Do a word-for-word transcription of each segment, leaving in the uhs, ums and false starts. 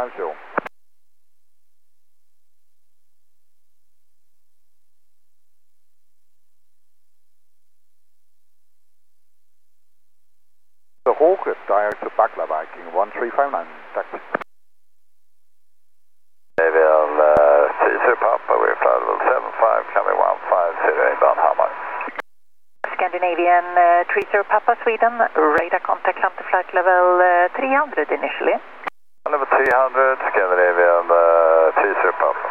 five zero. The Hawk is direct to Bakla Viking one three five nine. Tack. Avian uh, Caesar Papa, we're flight level seven five, coming one five zero, inbound Hammar. Scandinavian uh, Caesar Papa, Sweden, radar contact come to flight level uh, three hundred initially. Level three hundred, Scandinavian uh, Caesar Papa.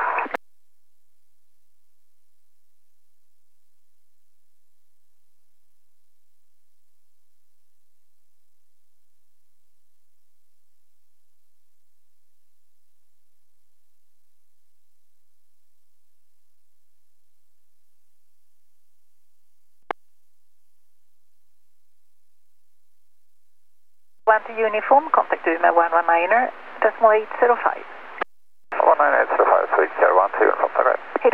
One to uniform, contact Umeå one one niner, decimal eight zero five. one nine eight zero five, Sweden Carrier one two, uniform, tack. Hej då.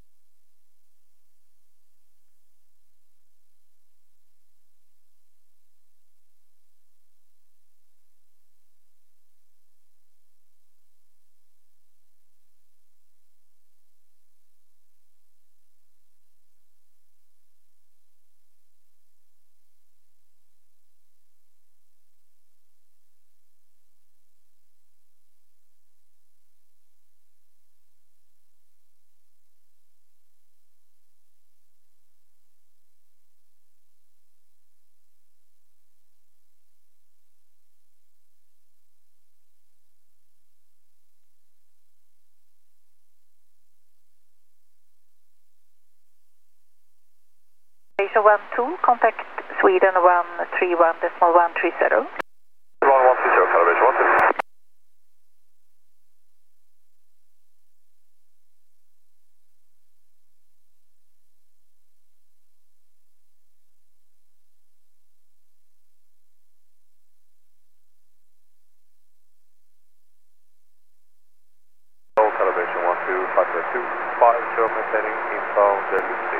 Asia one two, contact Sweden one three one decimal one three zero. one one three zero, calibration one two. Calibration one two, five zero two, five, show maintaining inbound uh, Lucy.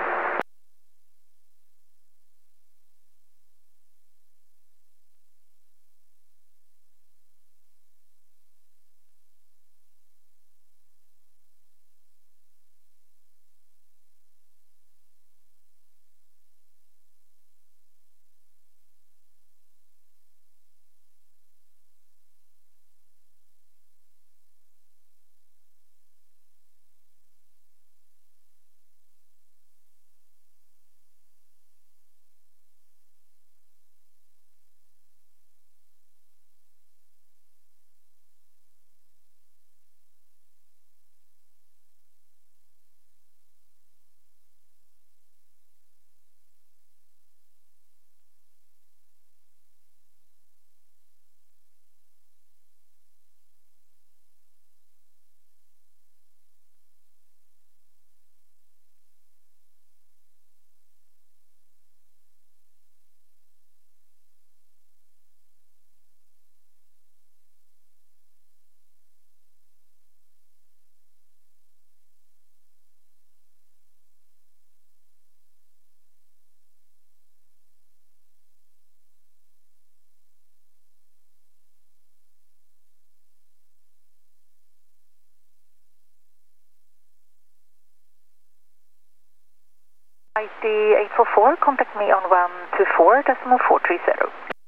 I D eight four four, contact me on one two four decimal four three zero.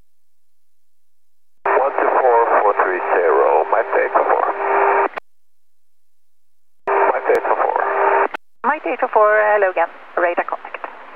one two four four three zero, Mike eight four four. Mike eight four four. Mike eight four four, hello again, radar contact.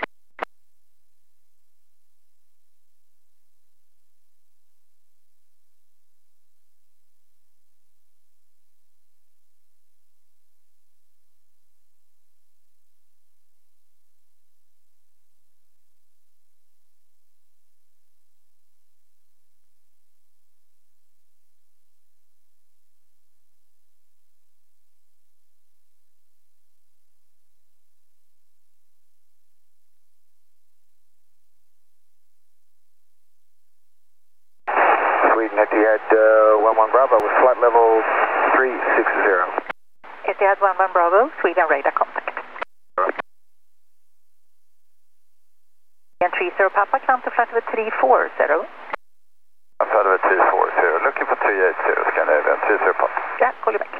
Sweden Etihad uh, one one Bravo with flight level three six zero. Etihad one one Bravo, Sweden radar contact. And three zero Papa, come to flight level three four zero. Flight level three four zero, looking for three eight zero, Scandinavian three zero Papa. Yeah, call you back.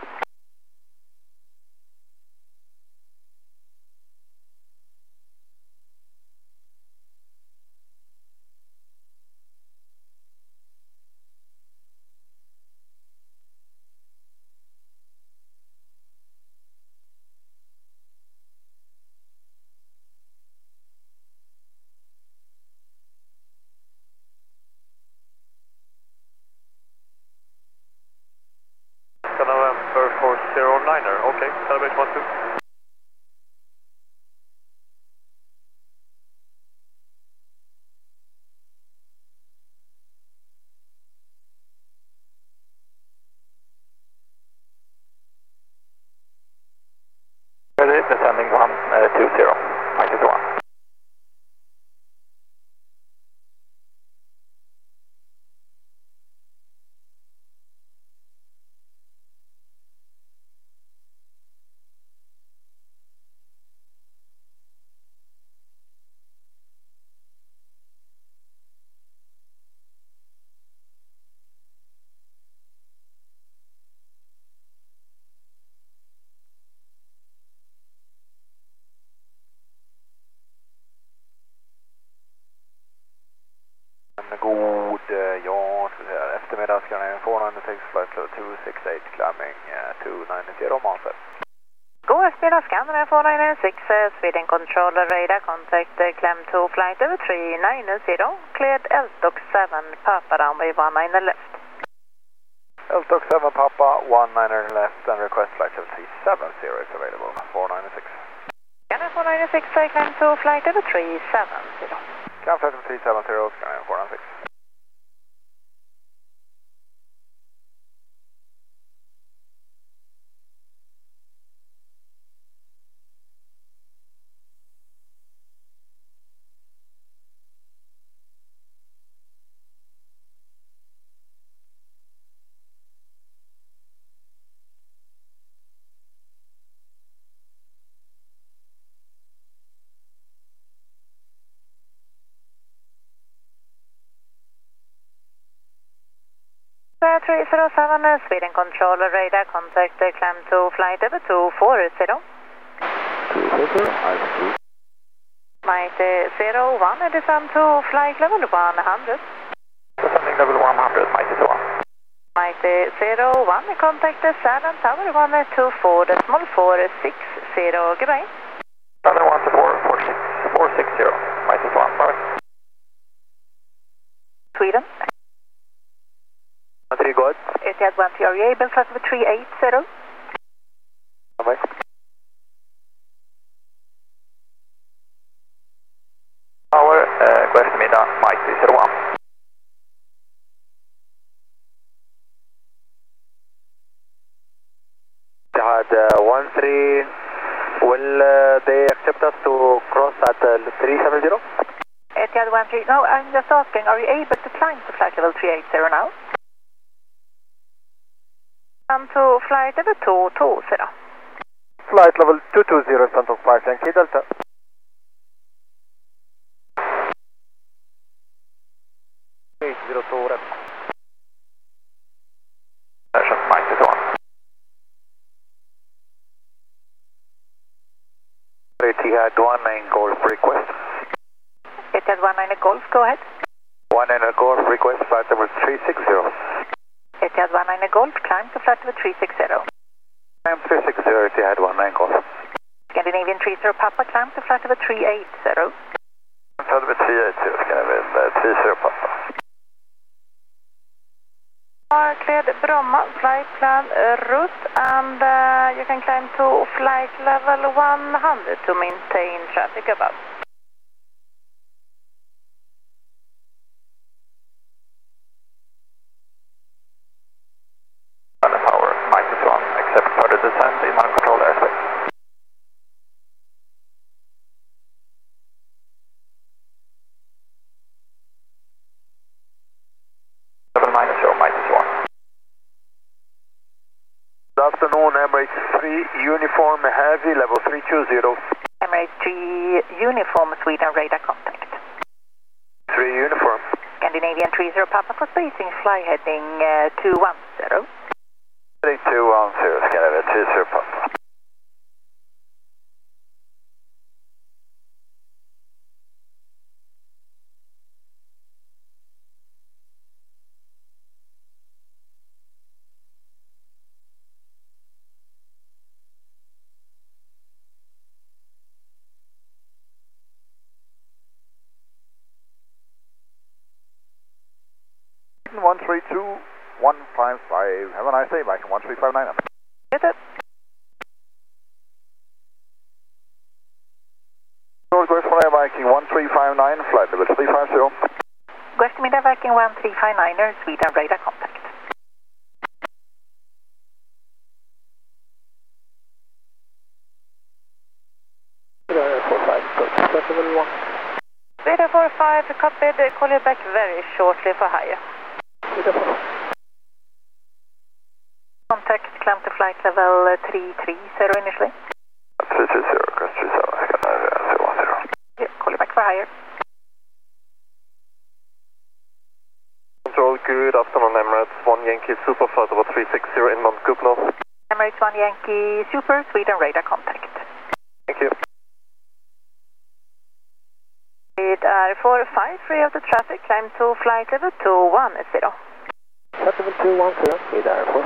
November four zero niner, okay, celebration one two. Ready, descending one two zero, minus one. God, ja, eftermiddag ska ni four nine six flight level two six eight climbing uh, two nine zero Monster. God eftermiddag, Scanner four nine six, uh, Sweden Controller Radar Contact, uh, climb to flight over three nine zero, cleared Eltok seven, Papa runway one nine left. Eltok seven Papa, one niner left and request flight level three seven zero is available, four nine six. Scanner four nine six, uh, climb to flight over three seven zero. Climb flight level three seven zero, Scanner four nine six. three zero seven, uh, Sweden Controller Radar Contact, uh, climb to flight over two four zero. two four zero, I see. Might uh, zero one, uh, descend to flight level one hundred. Descending level one hundred, mighty one. Might uh, zero one, uh, contact the Salem Tower one two four, decimal four six zero, goodbye. Salem one two four four six four six zero, mighty one, bye. Sweden. three, go ahead. Etihad one three, are you able flight over three eight zero? Bye. Tower, uh, god eftermiddag, mighty zero one. Etihad uh, one three, will uh, they accept us to cross at uh, three seven zero? Etihad one three, no, I'm just asking, are you able to climb to flight level three eight zero now? Come to flight level two two zero. Flight level two two zero, Santok five, Yankee Delta. eight zero two, rätt. Station, mighty one. Etihad one nine Golf request. Etihad one nine Golf, go ahead. one nine Golf request, flight level three six zero. Etihad one nine Golf, climb to flight level three six zero. Climb three six zero, Etihad one nine Golf. Scandinavian three zero Papa, climb to flight level three eight zero. Flight level three eight zero, Scandinavian three zero Papa. Are cleared Bromma, flight plan uh, route, and uh, you can climb to flight level one hundred to maintain traffic above. Tower, mighty one, except for the descent in uncontrolled airspace. seven nine zero, mighty one. Good afternoon, Emirates three, uniform heavy, level three two zero. Emirates three, uniform Sweden radar contact. three uniform. Scandinavian three zero Papa for spacing, fly heading uh, two one zero. three two one zero, Scandinavia three zero Papa. one three two one five five. Have a nice day, Viking one three five nine. Get it. Goedemiddag Viking one three five nine, flight level three five zero. Goedemiddag Viking one three five niner, Sweden radar contact. Radar four five, flight level one. Radar four five, copied, call you back very shortly for higher. Radar four. Contact, climb to flight level three three zero initially. three three zero, cross three seven, Scandinavia zero one zero. Yeah, call you back for higher. Control, good afternoon, Emirates one Yankee Super flight over three six zero inbound Kuplo. Emirates one Yankee Super, Sweden radar contact. Thank you. Radar four five, free of the traffic, climb to flight level two one zero. Flight level two one zero, radar four.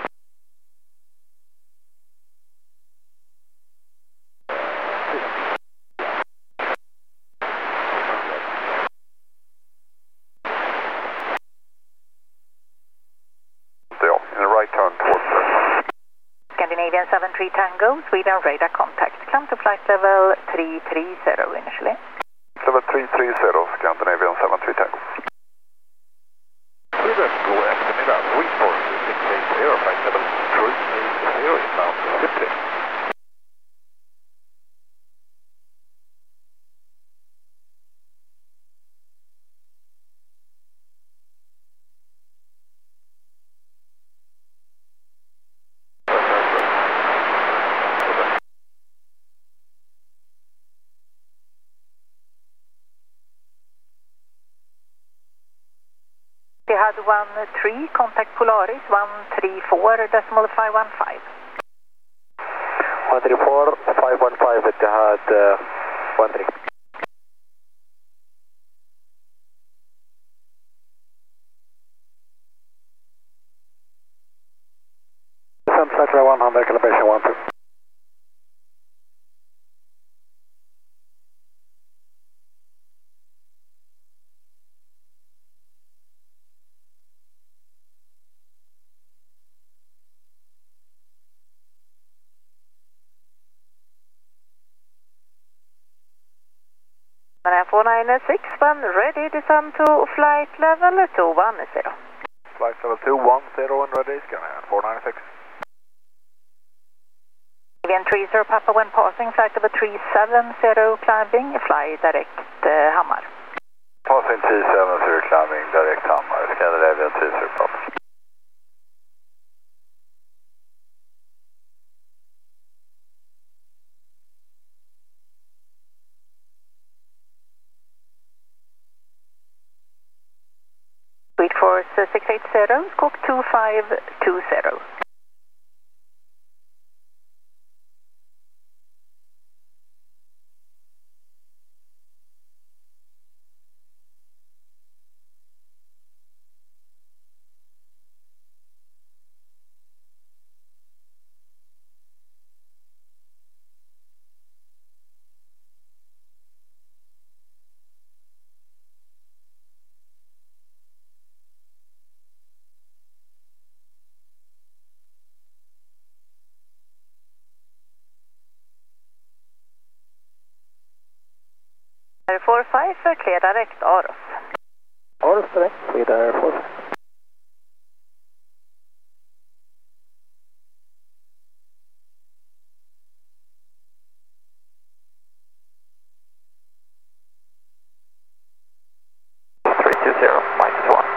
Scandinavian seven three Tango, Sweden radar contact. Climb to flight level three three zero initially. Level three three zero, Scandinavian seven three Tango. Sweden, god eftermiddag. Swedforce six eight zero, flight level three eight zero inbound City. We had one three, contact Polaris one three four decimal five one five. one three four five one five, Etihad uh, one three. Sun flight level one hundred, calibration one two. four nine six one, ready, descend to flight level two one zero. Flight level two one zero and ready, Scandinavian four nine six. Again, three zero Papa when passing, flight level three seven zero climbing, fly direct uh, Hammar. Passing three seven zero, climbing direct Hammar, Scandinavian three zero Papa. Sweet Force uh, six eight zero, squawk two five two zero. four five, clear direct Aros. Aros direct, radar four five. three two zero, minus one.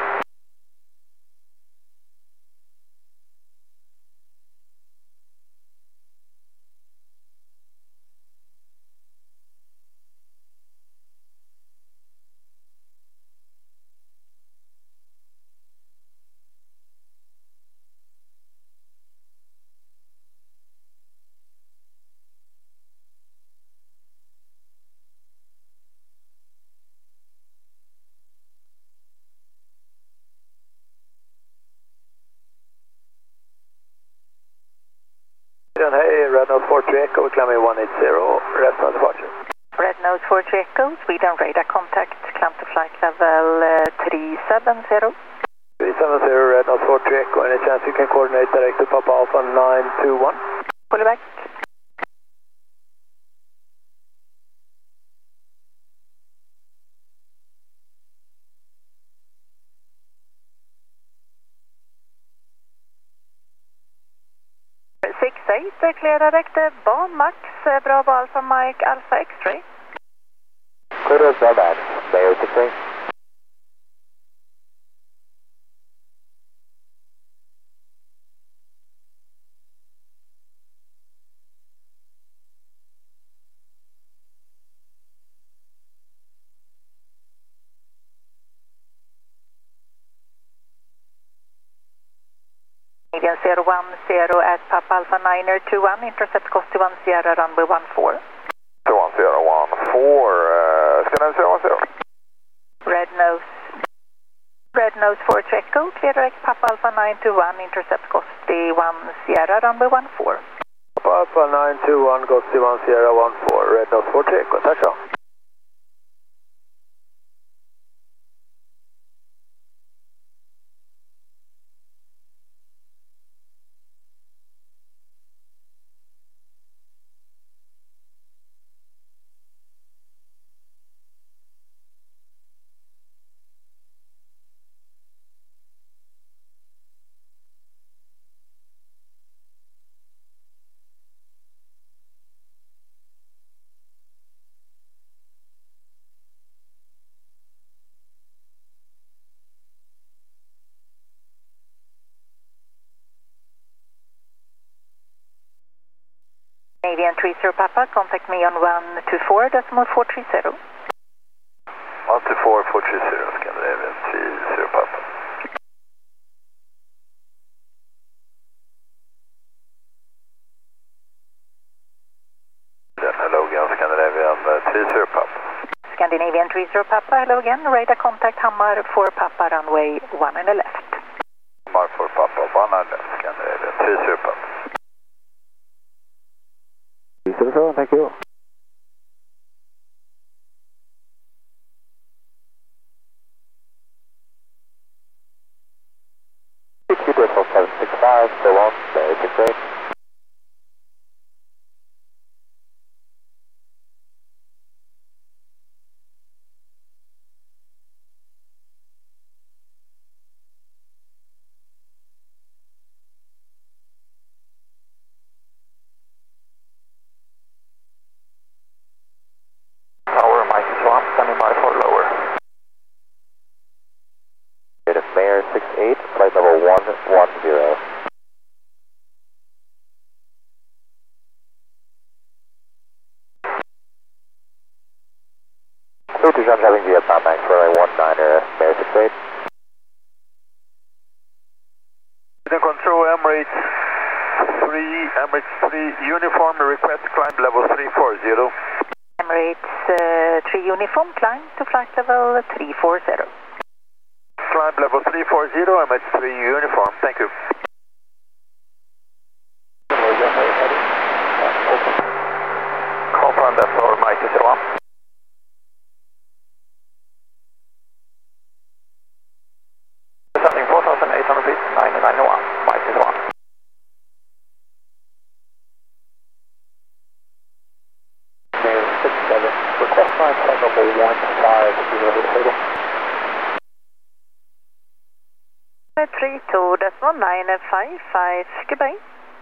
Echo, climbing one eighty, rest on departure. Red Nose four three Echo, Sweden radar contact, climb to flight level uh, three seven zero. three seven zero, Red Nose four three Echo, any chance you can coordinate direct to Papa Alpha nine two one? Pull it back. six eight, clear direct, Bon Max, Bravo Alpha Mike Alpha X-ray. Clear as bad, Mayor six eight. Canadian zero one zero at Papa Alpha niner two one, intercept cost to one Sierra runway one four. two one zero one four, uh, Scandinavian zero one zero. Red Nose, Red Nose four three Echo, clear direct Papa Alpha nine two one, intercept cost to one Sierra runway one four. Papa Alpha nine two one, goes to one Sierra one four, Red Nose four three Echo, touch off. Canadian three zero Papa, contact me on one two four decimal four three zero. one two four four three zero, Scandinavian three zero Papa. Then hello again, Scandinavian three zero Papa. Scandinavian three zero Papa, hello again, radar contact Hammar for Papa runway one and a left. Hammar for Papa, one and left, Scandinavian three zero Papa. three zero, thank you. Bristol seven six five, so long, Mary six eight. Tower, Mike Swamp, standing by for lower. It is Mayor six eight, flight level one one zero. Two to John having Vietnam Max runway one niner, Mayor six eight. Sweden Control, Emirates three, Emirates three, uniform, request climb level three four zero. Emirates uh, three uniform, climb to flight level three four zero. Climb level three four zero, Emirates three uniform, thank you. Confirm that for Mike zero one. Descending four thousand eight hundred feet, nine nine one, Mike zero one. Mayor six seven, request climb flight level one five zero. three two decimal nine five five, goodbye.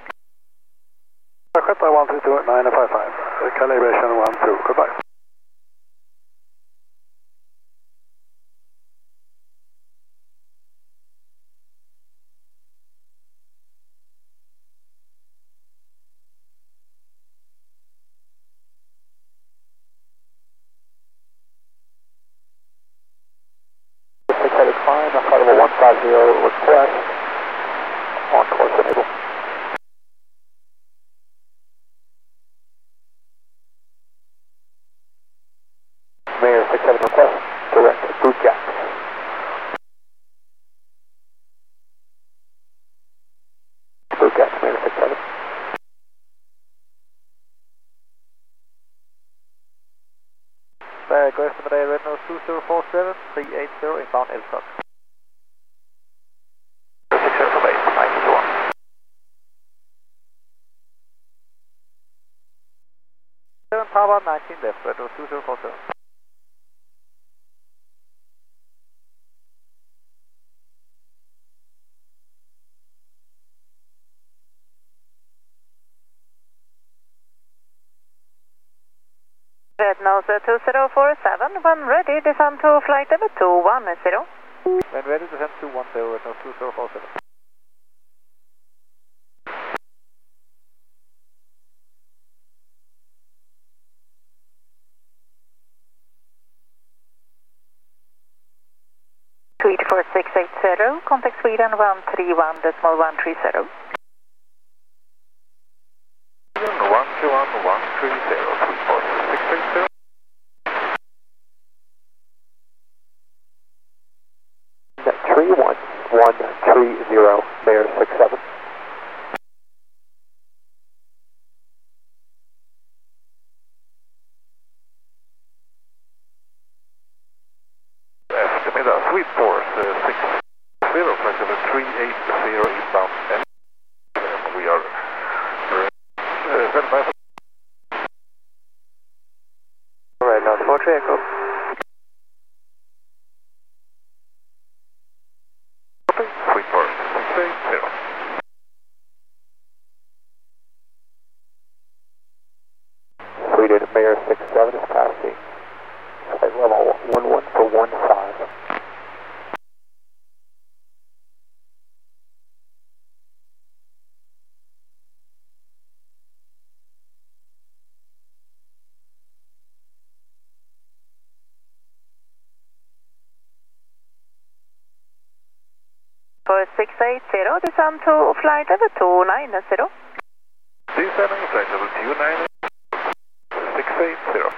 Sköta one three two nine five five, calibration one two, goodbye. Climb, flight level one five zero, request, on course enable. Uh, go estimate red nose two zero four seven, three eight zero, inbound L T O C. Successful base, nine two one. seven power nineteen left, red nose two zero four seven. Red nose two zero four seven, when ready, descend to flight level two one zero. When ready, descend two one zero, red nose two zero four seven. Tweet four six eight zero, contact Sweden one three one decimal one three zero. one two one one three zero, tweet four six eight zero. three one one three zero, Mayor six seven. Estimate uh, sweep force uh, six zero, flight level three eight zero, inbound. And we are uh, seven five. Red nose four three echo. Sweep force six eight zero. Sweden, Mayor six seven is passing. Flight level one one for one five. four six eight zero, descend to flight level two nine zero. Descending flight level two nine six eight zero.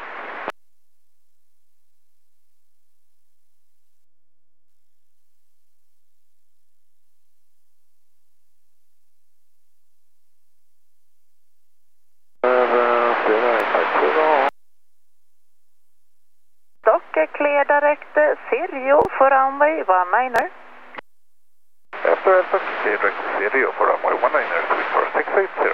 Dock clear direct Sirio for runway one niner. After Alpha, clear direct Sirio for runway one niner, tweet four six eight zero.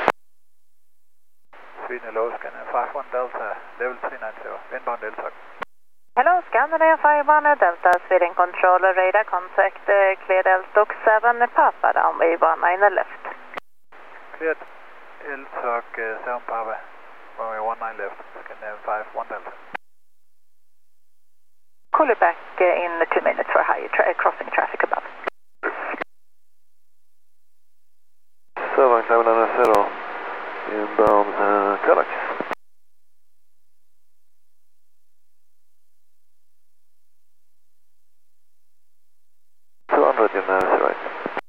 Sweden, hello, scanner five one Delta, level three nine zero, inbound L T O C. Hello, Scandinavia five one Delta, Sweden controller radar contact, uh, cleared L T O C seven, Papa runway one niner left. Cleared L T O C uh, seven Papa, runway one nine left, Scandinavia five one Delta. Call you back uh, in two minutes for higher tra crossing traffic above. seven seven nine zero, inbound uh, Galax. two hundred in uh, right.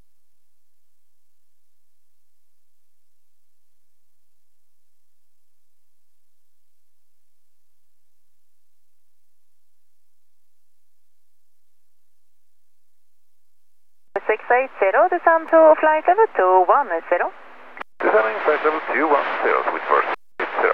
six eight zero, descend to flight level two one zero. Descending flight level two one zero, tweet four six zero.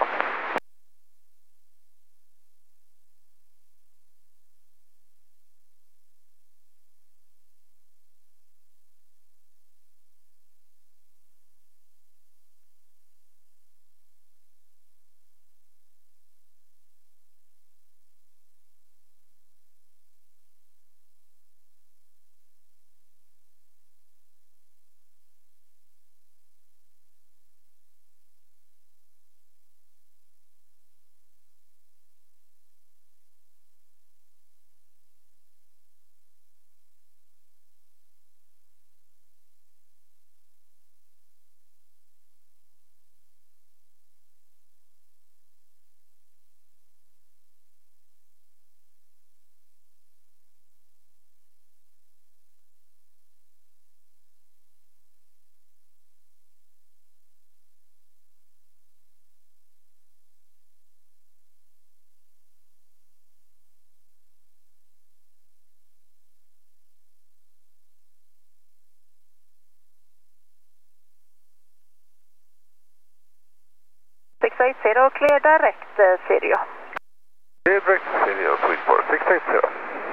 six eight zero, clear direct uh, Sirio. Direct Silja, Sweden four six eight zero.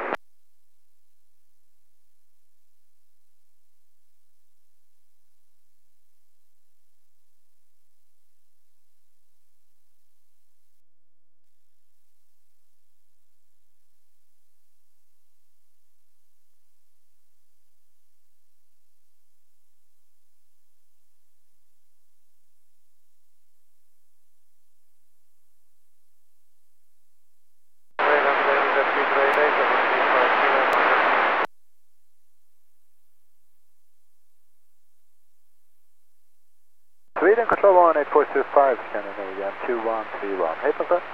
Sweden Control one eight four two five, Scandinavian two one three one. Hej på sir.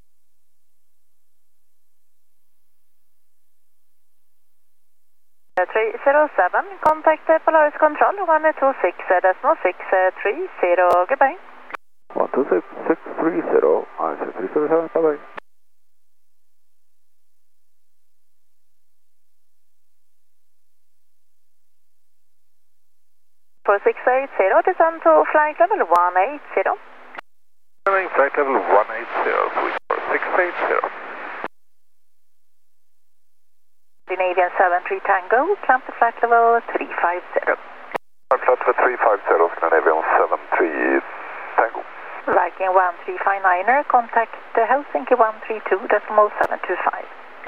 three zero seven, contact uh, Polaris Control one two six uh, decimal six uh, three zero, goodbye. one two six six three zero, I see three zero seven, bye bye. four six eight zero, descend to flight level one eight zero. Running flight level one eight zero, Sweden four six eight zero. Scandinavian seven three Tango, climb to flight level three five zero. Flight level three five zero, Scandinavian seven three Tango. Viking one three five niner, contact uh, Helsinki one three two decimal seven two five.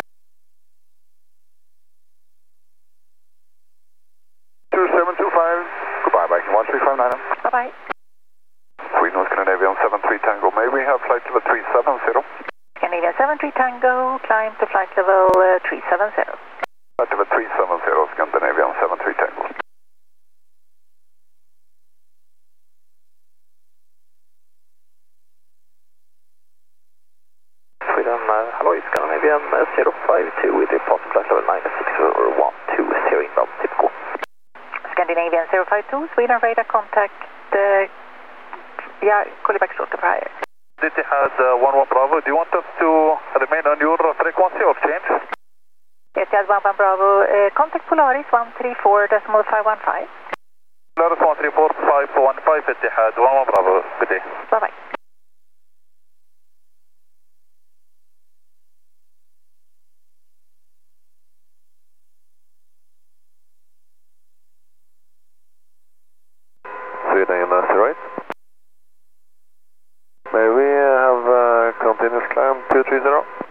two seven two five, goodbye, Viking one three five niner. Bye bye. Sweden Scandinavian seven three Tango, may we have flight level three seven zero? Scandinavian seven three Tango, climb to flight level uh, three seven zero. Flight level three seven zero, Scandinavian seven three Tango. Sweden, uh, hello, Scandinavian uh, zero five two with a possible flight level nine six one two zero inbound, typical. Scandinavian zero five two, Sweden radar contact, uh, yeah, call you back shortly prior. Etihad uh, one one Bravo, do you want us to remain on your frequency or change? Etihad one one Bravo, uh, contact Polaris one three four decimal five one five. Polaris one three four five one five, Etihad one one Bravo, good day. Bye bye. Sweden zero eight. May we have uh, continuous climb two three zero?